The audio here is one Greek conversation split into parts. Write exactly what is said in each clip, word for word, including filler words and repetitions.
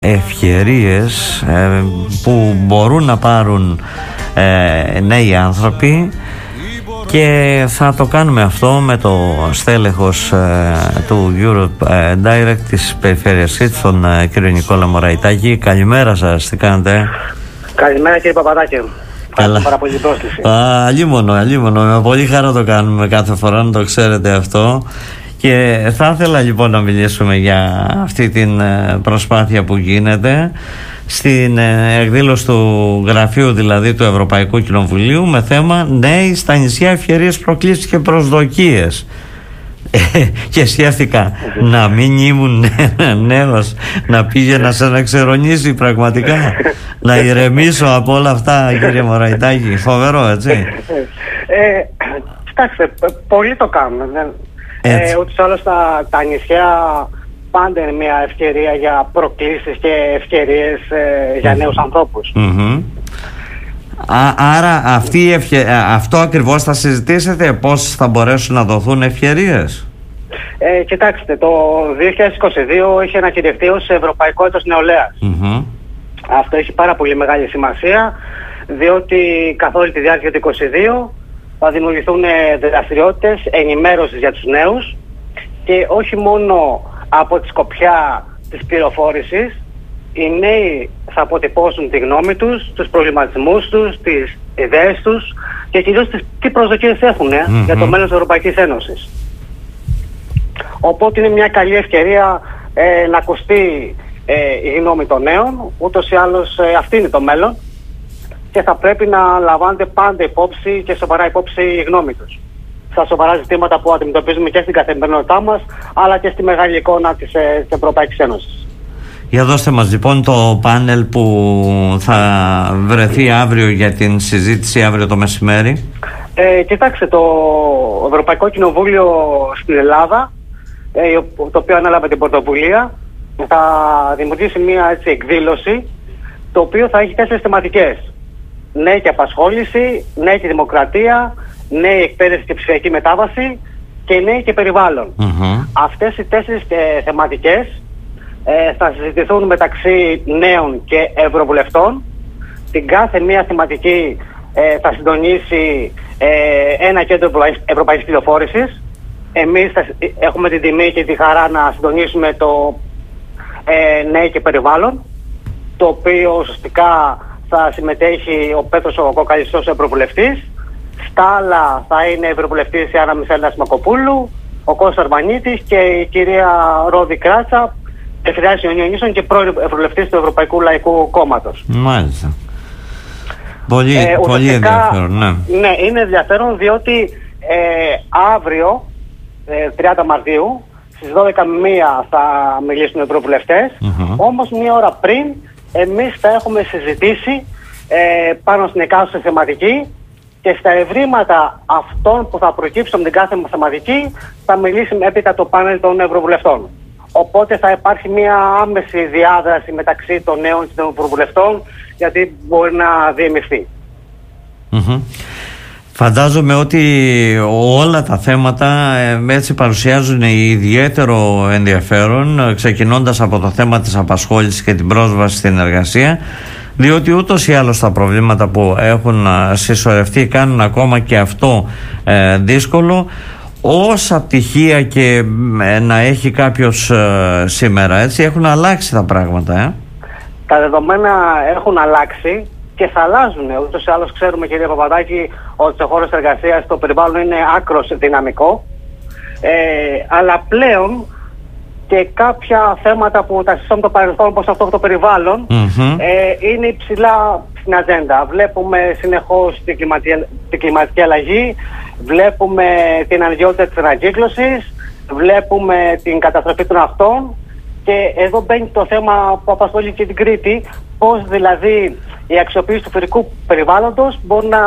ευκαιρίες ε, που μπορούν να πάρουν ε, νέοι άνθρωποι, και θα το κάνουμε αυτό με το στέλεχος ε, του Europe ε, Direct της Περιφέρειας Σίτ, τον ε, κύριο Νικόλα Μωραϊτάκη. Καλημέρα σας, τι κάνετε? Καλημέρα κύριε Παπαδάκη. Καλά. Πάρα πολύ πρόσκληση. Αλίμονο, αλίμονο. Με πολύ χαρά το κάνουμε κάθε φορά, να το ξέρετε αυτό. Και θα ήθελα λοιπόν να μιλήσουμε για αυτή την προσπάθεια που γίνεται στην εκδήλωση του γραφείου, δηλαδή του Ευρωπαϊκού Κοινοβουλίου, με θέμα νέοι στα νησιά, ευκαιρίες, προκλήσεις και προσδοκίες. Και σκέφτηκα να μην ήμουν νέος, να πήγαινα σε να ξερονίσει πραγματικά, να ηρεμήσω από όλα αυτά, κύριε Μωραϊτάκη. Φοβερό, έτσι? Ε, κοιτάξτε, πολλοί το κάνουν. Ε, ούτως ή άλλως τα, τα νησιά πάντα είναι μια ευκαιρία για προκλήσεις και ευκαιρίες ε, για νέους ανθρώπους. Mm-hmm. Α, άρα αυτή η ευκαι... αυτό ακριβώς θα συζητήσετε, πώς θα μπορέσουν να δοθούν ευκαιρίες? Ε, κοιτάξτε, το δύο χιλιάδες είκοσι δύο είχε ανακηρυχθεί ως Ευρωπαϊκό Έτος Νεολαίας. Mm-hmm. Αυτό έχει πάρα πολύ μεγάλη σημασία, διότι καθ' όλη τη διάρκεια του είκοσι δύο θα δημιουργηθούν δραστηριότητες ενημέρωσης για τους νέους, και όχι μόνο από τη σκοπιά της πληροφόρησης. Οι νέοι θα αποτυπώσουν τη γνώμη τους, τους προβληματισμούς τους, τις ιδέες τους και κυρίως τις, τι προσδοκίες έχουν ε, mm-hmm. για το μέλλον της Ευρωπαϊκής Ένωσης. Οπότε είναι μια καλή ευκαιρία ε, να ακουστεί ε, η γνώμη των νέων. Ούτως ή άλλως ε, αυτή είναι το μέλλον, και θα πρέπει να λαμβάνεται πάντα υπόψη και σοβαρά υπόψη η γνώμη τους στα σοβαρά ζητήματα που αντιμετωπίζουμε και στην καθημερινότητά μας, αλλά και στη μεγάλη εικόνα της, ε, της Ευρωπαϊκής Ένωσης. Για δώστε μας λοιπόν το πάνελ που θα βρεθεί αύριο για την συζήτηση αύριο το μεσημέρι. Ε, κοιτάξτε, το Ευρωπαϊκό Κοινοβούλιο στην Ελλάδα, ε, το οποίο ανέλαβε την πρωτοβουλία, θα δημιουργήσει μια έτσι, εκδήλωση, το οποίο θα έχει τέσσερις θεματικές. Νέοι και απασχόληση, νέοι και δημοκρατία, νέοι εκπαίδευση και ψηφιακή μετάβαση και νέοι και περιβάλλον. Mm-hmm. Αυτές οι τέσσερις ε, θεματικές ε, θα συζητηθούν μεταξύ νέων και ευρωβουλευτών. Την κάθε μία θεματική ε, θα συντονίσει ε, ένα κέντρο ευρωπαϊκής πληροφόρησης. Εμείς θα, έχουμε την τιμή και τη χαρά να συντονίσουμε το ε, νέοι και περιβάλλον, το οποίο ουσιαστικά θα συμμετέχει ο Πέτρος ο Κοκαλιστός ως ευρωβουλευτής. Στα άλλα θα είναι ευρωβουλευτής η Άννα Μισέλα Μακοπούλου, ο Κώστας Αρμανίτης και η κυρία Ρόδη Κράτσα, Ευθυριάς Ιωνίων και πρώην ευρωβουλευτής του Ευρωπαϊκού Λαϊκού Κόμματος. Μάλιστα. Πολύ, ε, πολύ ενδιαφέρον, ναι. Ναι, είναι ενδιαφέρον, διότι ε, αύριο, ε, τριάντα Μαρτίου, στις δώδεκα με μία θα μιλήσουν οι ευρωβουλευτές. Mm-hmm. Όμως μία ώρα πριν εμείς θα έχουμε συζητήσει ε, πάνω στην εκάστοτε θεματική, και στα ευρήματα αυτών που θα προκύψουν από την κάθε θεματική θα μιλήσει έπειτα το πάνελ των ευρωβουλευτών. Οπότε θα υπάρχει μια άμεση διάδραση μεταξύ των νέων και των ευρωβουλευτών, γιατί μπορεί να διεμειφθεί. Mm-hmm. Φαντάζομαι ότι όλα τα θέματα έτσι παρουσιάζουν ιδιαίτερο ενδιαφέρον, ξεκινώντας από το θέμα της απασχόλησης και την πρόσβαση στην εργασία, διότι ούτως ή άλλως τα προβλήματα που έχουν συσσωρευτεί κάνουν ακόμα και αυτό ε, δύσκολο. Όσα πτυχία και ε, να έχει κάποιος ε, σήμερα, έτσι, έχουν αλλάξει τα πράγματα. Ε. Τα δεδομένα έχουν αλλάξει και θα αλλάζουν. Ούτως ή άλλως ξέρουμε, κύριε Παπαδάκη, ότι σε χώρες εργασίας το περιβάλλον είναι άκρος δυναμικό. Ε, αλλά πλέον και κάποια θέματα που τα συζητάμε το παρελθόν, όπως αυτό το περιβάλλον, mm-hmm. ε, είναι υψηλά στην ατζέντα. Βλέπουμε συνεχώς την κλιματική, την κλιματική αλλαγή, βλέπουμε την αναγκαιότητα της ανακύκλωσης, βλέπουμε την καταστροφή των ακτών, και εδώ μπαίνει το θέμα που απασχολεί και την Κρήτη, πώς δηλαδή η αξιοποίηση του φυσικού περιβάλλοντος μπορεί να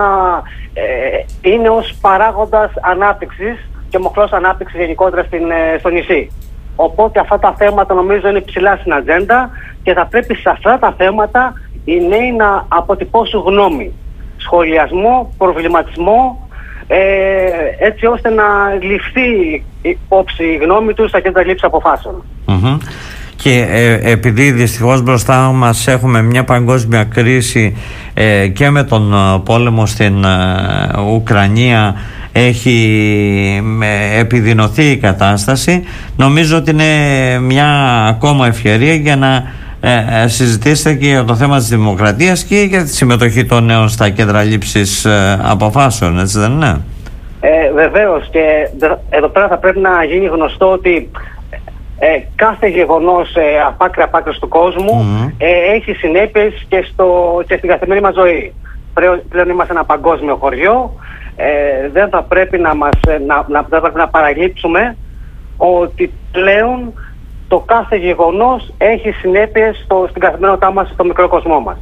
ε, είναι ως παράγοντας ανάπτυξης και μοχλός ανάπτυξης γενικότερα στην, ε, στο νησί. Οπότε αυτά τα θέματα νομίζω είναι ψηλά στην ατζέντα, και θα πρέπει σε αυτά τα θέματα οι νέοι να αποτυπώσουν γνώμη, σχολιασμό, προβληματισμό, ε, έτσι ώστε να ληφθεί υπόψη η γνώμη τους στα κέντρα λήψης αποφάσεων. Mm-hmm. και ε, επειδή δυστυχώς μπροστά μας έχουμε μια παγκόσμια κρίση ε, και με τον πόλεμο στην ε, Ουκρανία έχει ε, επιδεινωθεί η κατάσταση, νομίζω ότι είναι μια ακόμα ευκαιρία για να ε, συζητήσετε και για το θέμα της δημοκρατίας και για τη συμμετοχή των νέων στα κέντρα λήψης ε, αποφάσεων, έτσι δεν είναι? Ε, βεβαίως, και εδώ πέρα θα πρέπει να γίνει γνωστό ότι ε, κάθε γεγονός ε, απ' άκρη απ' άκρη του κόσμου mm-hmm. ε, έχει συνέπειες και, στο, και στην καθημερινή μας ζωή. Πλέον είμαστε ένα παγκόσμιο χωριό, ε, δεν θα πρέπει να, μας, να, να, δεν θα πρέπει να παραλείψουμε ότι πλέον το κάθε γεγονός έχει συνέπειες στο, στην καθημερινότητά μας, στο μικρό κοσμό μας.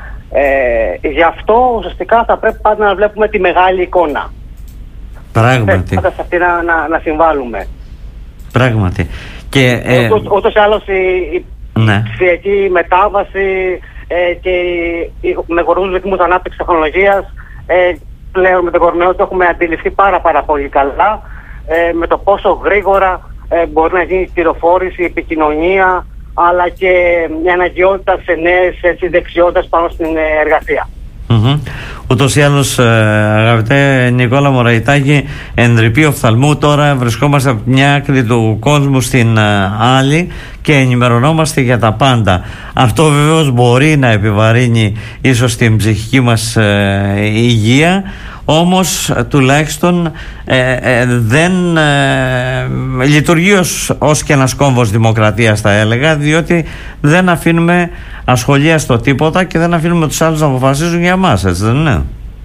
Ε, γι' αυτό ουσιαστικά θα πρέπει πάντα να βλέπουμε τη μεγάλη εικόνα. Πράγματι. Πάντα σε αυτή να, να, να συμβάλλουμε. Πράγματι. Και, ε... Ούτως, ούτως ή άλλως η, η ναι. ψηφιακή μετάβαση ε, και οι μεγαλύτερους ρυθμούς ανάπτυξης τεχνολογίας ε, πλέον με τον κορονοϊό το έχουμε αντιληφθεί πάρα πάρα πολύ καλά ε, με το πόσο γρήγορα ε, μπορεί να γίνει η πληροφόρηση, η επικοινωνία, αλλά και μια αναγκαιότητα σε νέες δεξιότητες πάνω στην εργασία. Mm-hmm. Ούτως ή άλλως, αγαπητέ Νικόλα Μωραϊτάκη, εντρυπή οφθαλμού τώρα βρισκόμαστε από μια άκρη του κόσμου στην άλλη και ενημερωνόμαστε για τα πάντα. Αυτό βεβαίως μπορεί να επιβαρύνει ίσως την ψυχική μας ε, υγεία, όμως τουλάχιστον ε, ε, δεν ε, λειτουργεί ως, ως και ένας κόμβος δημοκρατίας, θα έλεγα, διότι δεν αφήνουμε ασχολία στο τίποτα και δεν αφήνουμε τους άλλους να αποφασίζουν για μας, έτσι δεν είναι?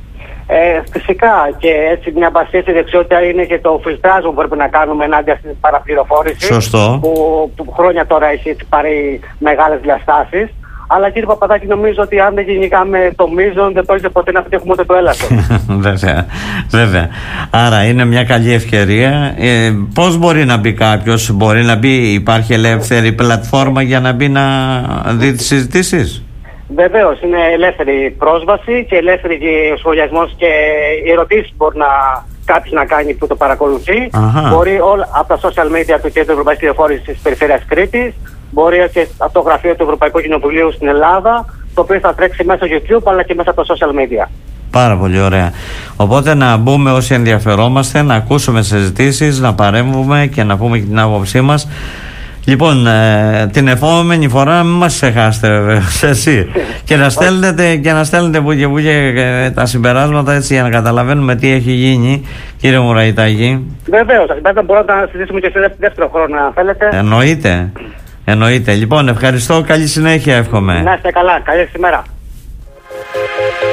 Ε, φυσικά, και έτσι μια βασική δεξιότητα είναι και το φιλτράζ που πρέπει να κάνουμε ενάντια στην παραπληροφόρηση. Σωστό. Που, που χρόνια τώρα έχει έτσι πάρει μεγάλες διαστάσεις. Αλλά κύριε Παπαδάκη, νομίζω ότι αν δεν κυνηγάμε το μείζον, δεν πρόκειται ποτέ να πετύχουμε ούτε το έλαστο. Βέβαια, βέβαια. Άρα είναι μια καλή ευκαιρία. Ε, πώς μπορεί να μπει κάποιος, μπορεί να μπει, υπάρχει ελεύθερη πλατφόρμα για να μπει να δει τις συζητήσεις? Βεβαίως, είναι ελεύθερη πρόσβαση και ελεύθερη ο σχολιασμός και οι ερωτήσεις μπορεί να κάποιος να κάνει που το παρακολουθεί. Αχα. Μπορεί όλα από τα social media του Κέντρου Ευρωπαϊκής Πληροφόρησης της Περιφέρειας Κρήτης, μπορεί και από το γραφείο του Ευρωπαϊκού Κοινοβουλίου στην Ελλάδα, το οποίο θα τρέξει μέσα στο YouTube αλλά και μέσα από τα social media. Πάρα πολύ ωραία. Οπότε να μπούμε όσοι ενδιαφερόμαστε, να ακούσουμε συζητήσεις, να παρέμβουμε και να πούμε και την άποψή μας. Λοιπόν, ε, την επόμενη φορά μην μας ξεχάσετε βεβαίως, εσύ. και, να στέλνετε, και να στέλνετε που και που και ε, τα συμπεράσματα, έτσι, για να καταλαβαίνουμε τι έχει γίνει, κύριε Μωραϊτάκη. Βεβαίως, δεν μπορούμε να συζητήσουμε και σε δεύτερο χρόνο, αν θέλετε. Εννοείται. Εννοείται. Λοιπόν, ευχαριστώ. Καλή συνέχεια εύχομαι. Να είστε καλά. Καλή ημέρα.